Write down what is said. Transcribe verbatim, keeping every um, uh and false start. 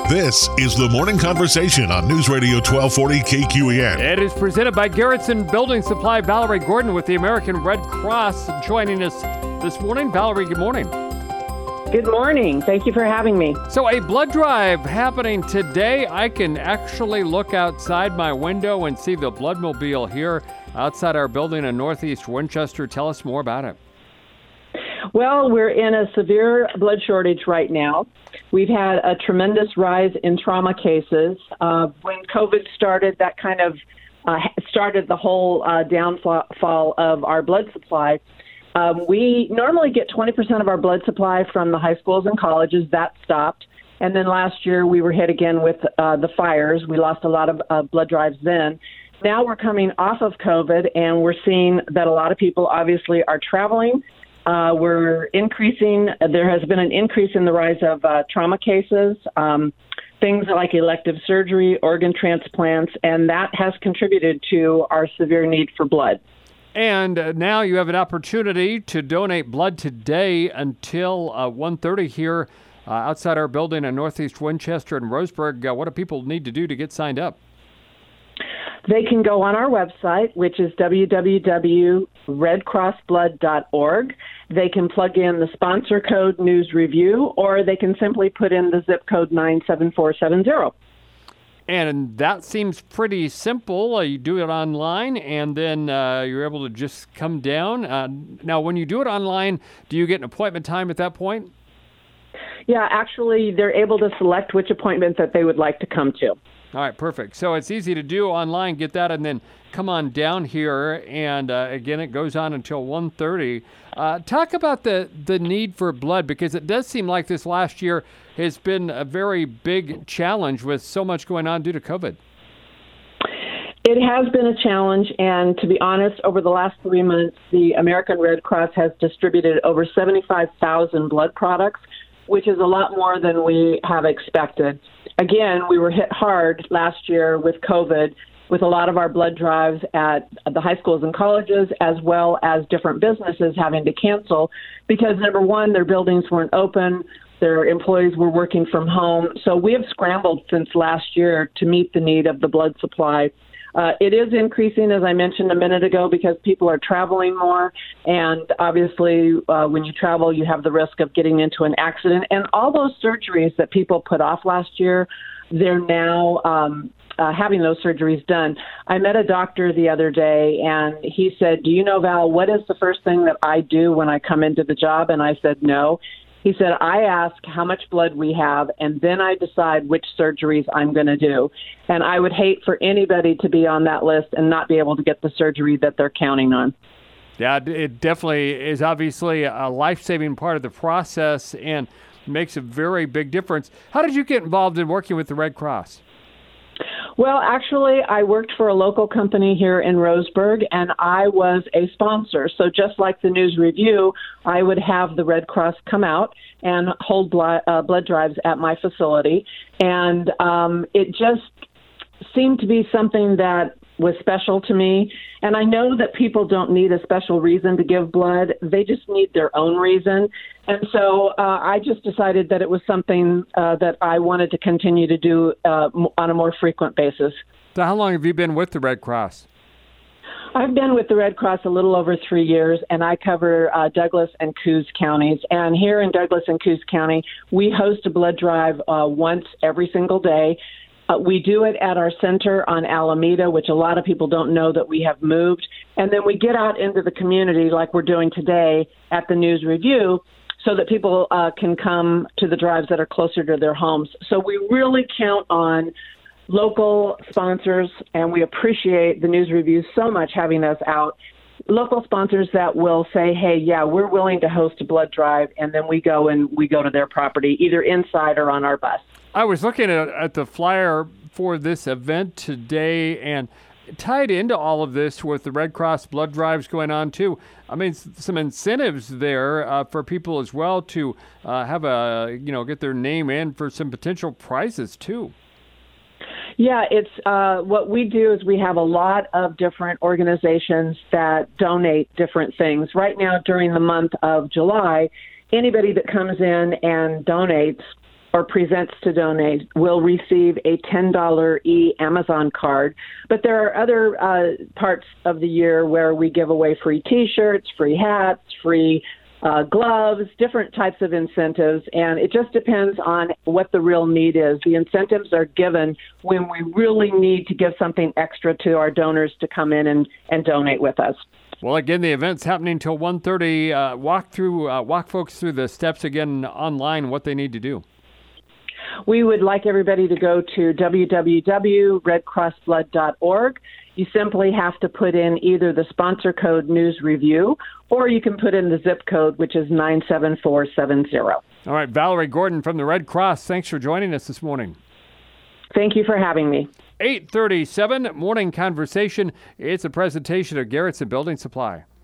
This is the Morning Conversation on News Radio twelve forty K Q E N. It is presented by Garrettson Building Supply. Valerie Gordon with the American Red Cross joining us this morning. Valerie, good morning. Good morning. Thank you for having me. So a blood drive happening today. I can actually look outside my window and see the Bloodmobile here outside our building in Northeast Winchester. Tell us more about it. Well, we're in a severe blood shortage right now. We've had a tremendous rise in trauma cases. Uh, when COVID started, that kind of uh, started the whole uh, downfall of our blood supply. Um, we normally get twenty percent of our blood supply from the high schools and colleges. That stopped. And then last year we were hit again with uh, the fires. We lost a lot of uh, blood drives then. Now we're coming off of COVID, and we're seeing that a lot of people obviously are traveling. Uh, we're increasing. There has been an increase in the rise of uh, trauma cases, um, things like elective surgery, organ transplants, and that has contributed to our severe need for blood. And uh, now you have an opportunity to donate blood today until uh, one thirty here uh, outside our building in Northeast Winchester and Roseburg. Uh, what do people need to do to get signed up? They can go on our website, which is w w w dot red cross blood dot org. They can plug in the sponsor code News Review, or they can simply put in the zip code nine seven four seven zero. And that seems pretty simple. Uh, you do it online, and then uh, you're able to just come down. Uh, now, when you do it online, do you get an appointment time at that point? Yeah, actually, they're able to select which appointment that they would like to come to. All right, perfect. So it's easy to do online, get that, and then come on down here. And uh, again, it goes on until one thirty. Uh, talk about the, the need for blood, because it does seem like this last year has been a very big challenge with so much going on due to COVID. It has been a challenge, and to be honest, over the last three months, the American Red Cross has distributed over seventy-five thousand blood products, which is a lot more than we have expected. Again, we were hit hard last year with COVID, with a lot of our blood drives at the high schools and colleges, as well as different businesses having to cancel because, number one, their buildings weren't open, their employees were working from home. So we have scrambled since last year to meet the need of the blood supply. Uh, it is increasing, as I mentioned a minute ago, because people are traveling more. And obviously, uh, when you travel, you have the risk of getting into an accident. And all those surgeries that people put off last year, they're now um, uh, having those surgeries done. I met a doctor the other day, and he said, "Do you know, Val, what is the first thing that I do when I come into the job?" And I said, "No." He said, "I ask how much blood we have, and then I decide which surgeries I'm going to do." And I would hate for anybody to be on that list and not be able to get the surgery that they're counting on. Yeah, it definitely is obviously a life-saving part of the process and makes a very big difference. How did you get involved in working with the Red Cross? Well, actually, I worked for a local company here in Roseburg, and I was a sponsor. So just like the News Review, I would have the Red Cross come out and hold blood, uh, blood drives at my facility. And um, it just seemed to be something that was special to me. And I know that people don't need a special reason to give blood. They just need their own reason. And so uh, I just decided that it was something uh, that I wanted to continue to do uh, on a more frequent basis. So how long have you been with the Red Cross? I've been with the Red Cross a little over three years, and I cover uh, Douglas and Coos counties. And here in Douglas and Coos County, we host a blood drive uh, once every single day. Uh, we do it at our center on Alameda, which a lot of people don't know that we have moved. And then we get out into the community like we're doing today at the News Review so that people uh, can come to the drives that are closer to their homes. So we really count on local sponsors, and we appreciate the News Review so much having us out. Local sponsors that will say, hey, yeah, we're willing to host a blood drive, and then we go and we go to their property, either inside or on our bus. I was looking at, at the flyer for this event today, and tied into all of this with the Red Cross blood drives going on too. I mean, some incentives there uh, for people as well to uh, have a, you know, get their name in for some potential prizes too. Yeah, it's uh, what we do is we have a lot of different organizations that donate different things. Right now, during the month of July, anybody that comes in and donates or presents to donate will receive a ten dollars e-Amazon card. But there are other uh, parts of the year where we give away free T-shirts, free hats, free uh, gloves, different types of incentives, and it just depends on what the real need is. The incentives are given when we really need to give something extra to our donors to come in and, and donate with us. Well, again, the event's happening till one thirty. Uh, walk through, uh, walk folks through the steps again online, what they need to do. We would like everybody to go to w w w dot red cross blood dot org. You simply have to put in either the sponsor code News Review, or you can put in the zip code, which is nine seven four seven zero. All right, Valerie Gordon from the Red Cross, thanks for joining us this morning. Thank you for having me. eight thirty-seven, Morning Conversation. It's a presentation of Garrettson Building Supply.